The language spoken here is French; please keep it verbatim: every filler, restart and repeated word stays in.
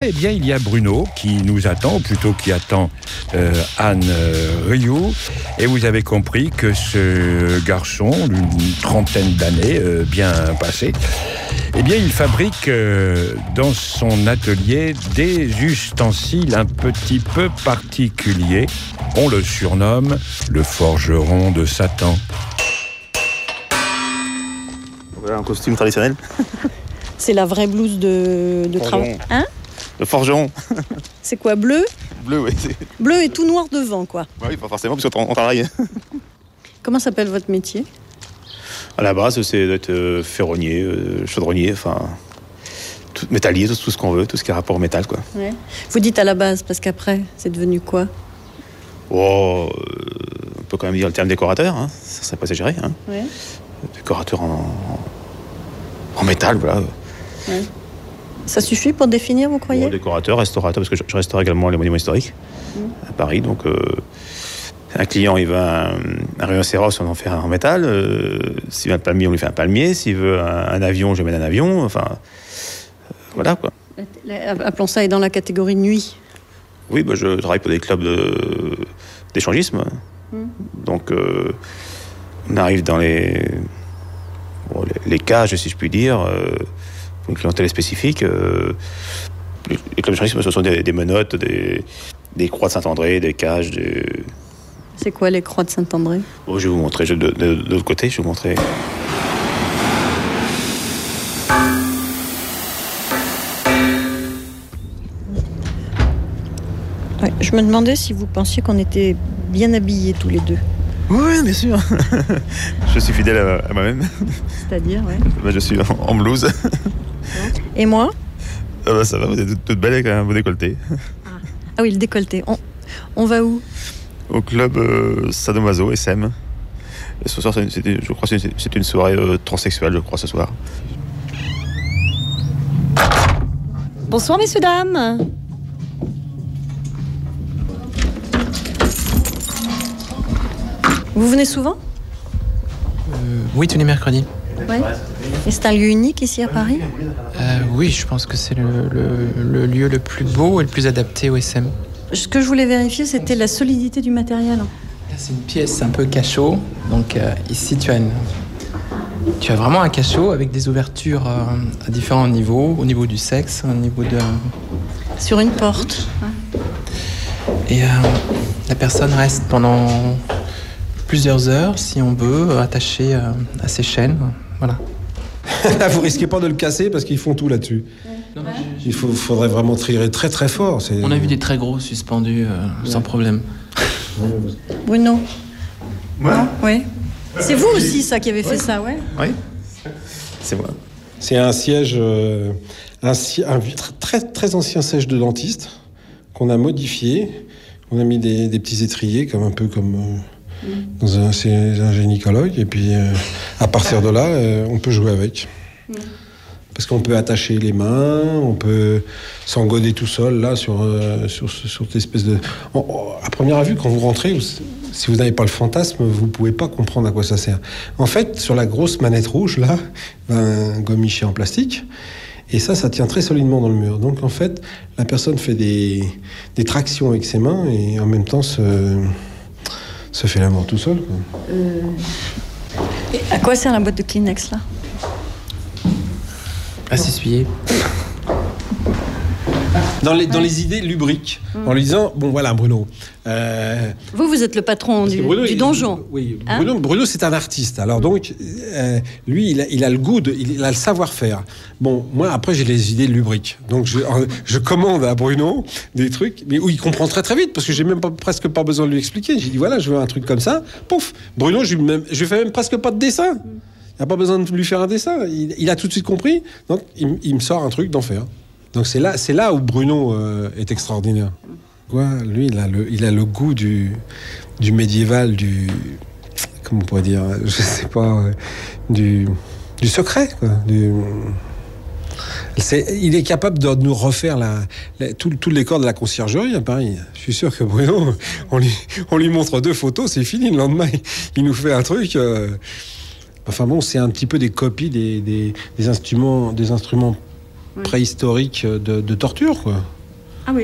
eh bien, il y a Bruno qui nous attend, ou plutôt qui attend euh, Anne euh, Rioux. Et vous avez compris que ce garçon, d'une trentaine d'années, euh, bien passé, eh bien, il fabrique euh, dans son atelier des ustensiles un petit peu particuliers. On le surnomme le forgeron de Satan. Voilà un costume traditionnel. C'est la vraie blouse de, de travail. Hein ? Le forgeron. C'est quoi, bleu ? Bleu, oui. C'est... Bleu et tout noir devant, quoi. Oui, pas forcément, parce qu'on travaille. Comment s'appelle votre métier ? À la base, c'est d'être euh, ferronnier, euh, chaudronnier, enfin, tout, métallier, tout, tout ce qu'on veut, tout ce qui a rapport au métal, quoi. Ouais. Vous dites à la base, parce qu'après, c'est devenu quoi ? Oh, euh, on peut quand même dire le terme décorateur, hein. Ça serait pas exagéré, hein. Ouais. Décorateur en, en métal, voilà. Ouais. Ça suffit pour définir, vous croyez ? Bon, décorateur, restaurateur, parce que je, je restaure également les monuments historiques mmh. à Paris. Donc, euh, un client, il veut un, un rhinocéros, on en fait un en métal. Euh, s'il veut un palmier, on lui fait un palmier. S'il veut un, un avion, je lui mets un avion. Enfin, euh, voilà, quoi. Appelons ça, est dans la catégorie nuit. Oui, bah, je travaille pour des clubs de, d'échangisme. Mmh. Donc, euh, on arrive dans les, bon, les, les cages, si je puis dire, euh, pour une clientèle spécifique. Euh, les, les clubs d'échangisme, ce sont des, des menottes, des, des croix de Saint-André, des cages. Des... C'est quoi les croix de Saint-André ? Bon, je vais vous montrer je, de, de, de l'autre côté, je vais vous montrer. Ouais, je me demandais si vous pensiez qu'on était bien habillés tous les deux. Oui, bien sûr. Je suis fidèle à, à moi-même. C'est-à-dire, ouais. Ben, je suis en, en blouse. Et moi ? Ah bah, ça va, vous êtes toute belle avec un beau décolleté. Ah, ah oui, le décolleté. On, on va où ? Au club euh, Sadomaso, S M. Et ce soir, c'est, c'est, je crois que c'est, c'est une soirée euh, transsexuelle, je crois, ce soir. Bonsoir, messieurs, dames. Vous venez souvent ? euh, Oui, tous les mercredis. Ouais. Et c'est un lieu unique ici à Paris ? euh, Oui, je pense que c'est le, le, le lieu le plus beau et le plus adapté au S M. Ce que je voulais vérifier, c'était la solidité du matériel. Là, c'est une pièce un peu cachot. Donc euh, ici, tu as, une... tu as vraiment un cachot avec des ouvertures euh, à différents niveaux, au niveau du sexe, au niveau de... Sur une porte. Et euh, la personne reste pendant plusieurs heures, si on veut, attachée euh, à ses chaînes. Voilà. Là, vous risquez pas de le casser parce qu'ils font tout là-dessus. Non, non, Il faut, faudrait vraiment tirer très très fort. C'est... On a vu des très gros suspendus euh, ouais. sans problème. Bruno. Ouais. Non, oui. C'est vous aussi, ça, qui avez fait ouais. ça, ouais. Oui. C'est moi. C'est un siège, euh, un, un très très ancien siège de dentiste qu'on a modifié. On a mis des, des petits étriers, comme un peu comme euh, mm. dans un, c'est un gynécologue. Et puis, euh, à partir de là, euh, on peut jouer avec. Mm. Parce qu'on peut attacher les mains, on peut s'engoder tout seul, là, sur, euh, sur, sur cette espèce de... On, on, à première vue, quand vous rentrez, vous, si vous n'avez pas le fantasme, vous ne pouvez pas comprendre à quoi ça sert. En fait, sur la grosse manette rouge, là, un gommichet en plastique, et ça, ça tient très solidement dans le mur. Donc, en fait, la personne fait des, des tractions avec ses mains, et en même temps, se, se fait l'amour tout seul, quoi. Euh... Et à quoi sert la boîte de Kleenex, là ? À s'essuyer. Dans les, dans les idées lubriques, mmh. en lui disant, bon voilà Bruno... Euh, vous, vous êtes le patron du, Bruno, du il, donjon. Oui, hein Bruno, Bruno c'est un artiste, alors donc, euh, lui, il a, il a le goût, de, il a le savoir-faire. Bon, moi, après, j'ai les idées lubriques. Donc, je, je commande à Bruno des trucs, mais où il comprend très très vite, parce que j'ai même pas, presque pas besoin de lui expliquer. J'ai dit, voilà, je veux un truc comme ça, pouf, Bruno, je lui, je lui fais même presque pas de dessin. Mmh. Il n'y a pas besoin de lui faire un dessin. Il, il a tout de suite compris. Donc, il, il me sort un truc d'enfer. Donc, c'est là, c'est là où Bruno euh, est extraordinaire. Quoi, lui, il a le, il a le goût du, du médiéval, du... Comment on pourrait dire ? Je sais pas. Euh, du, du secret, quoi. Du, c'est, il est capable de nous refaire la, la, tout, tout le décor de la conciergerie à Paris. Je suis sûr que Bruno, on lui, on lui montre deux photos, c'est fini. Le lendemain, il nous fait un truc... Euh, Enfin bon, c'est un petit peu des copies des, des, des instruments, des instruments oui. préhistoriques de, de torture, quoi.